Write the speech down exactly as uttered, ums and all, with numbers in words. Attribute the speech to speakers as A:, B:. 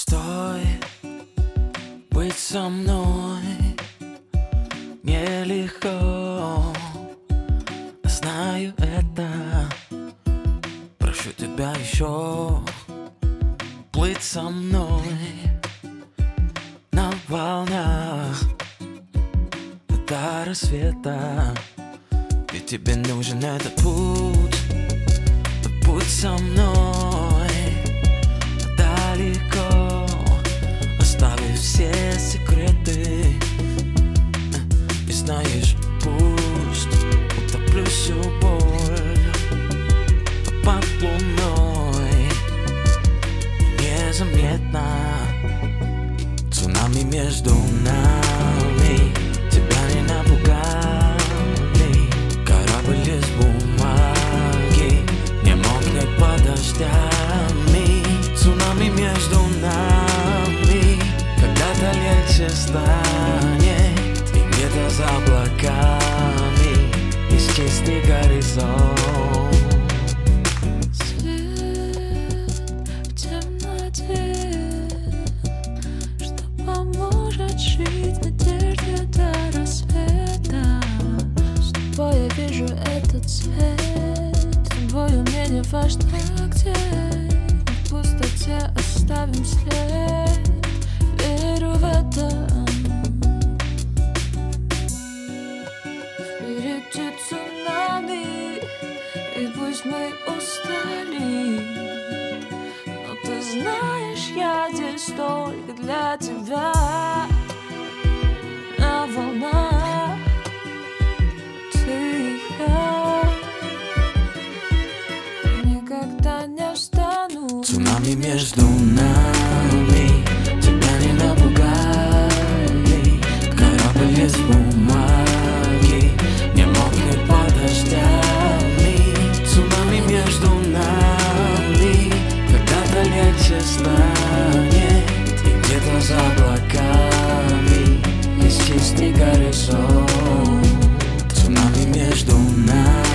A: Постой, быть со мной нелегко, знаю это. Прошу тебя еще плыть со мной на волнах до рассвета. Ведь тебе нужен этот путь, путь со мной далеко, оставив все секреты. И знаешь, пусть утоплю всю боль под луной, незаметно цунами между нами. Тебя не напугали корабли из бумаги, не мокнет под дождями. Цунами между нами когда-то легче станет, и где-то за облаками есть чистый горизонт.
B: Свет в темноте, что поможет жить в надежде до рассвета. С тобой я вижу этот цвет, с тобою мне не важно где. В пустоте оставим след, верю в это. Впереди цунами, и пусть мы устали, но ты знаешь, я здесь только для тебя. На волнах ты и я, никогда не встану.
A: Цунами между нами, тебя не напугали корабли из бумаги, не мокнет под дождями. Цунами между нами когда-то легче станет, и где-то за облаками есть чистый горизонт. Цунами между нами.